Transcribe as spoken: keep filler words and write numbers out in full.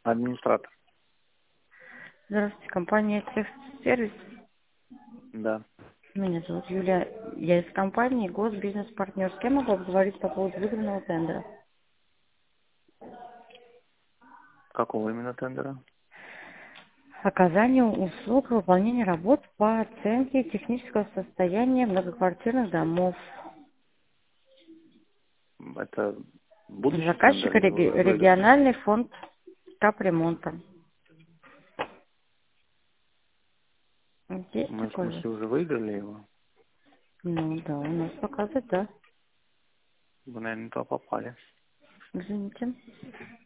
Администратор. Здравствуйте, компания «Техсервис». Да. Меня зовут Юлия. Я из компании «Госбизнес-партнер». С кем могу обговорить по поводу выигранного тендера? Какого именно тендера? Оказание услуг, выполнение работ по оценке технического состояния многоквартирных домов. Это будущий Заказчик тендер или реги- уже выигранный? региональный фонд капремонта. Есть Мы, в такой же? смысле, уже выиграли его? Ну да, у нас показывает, да. Вы, наверное, не туда попали. Извините.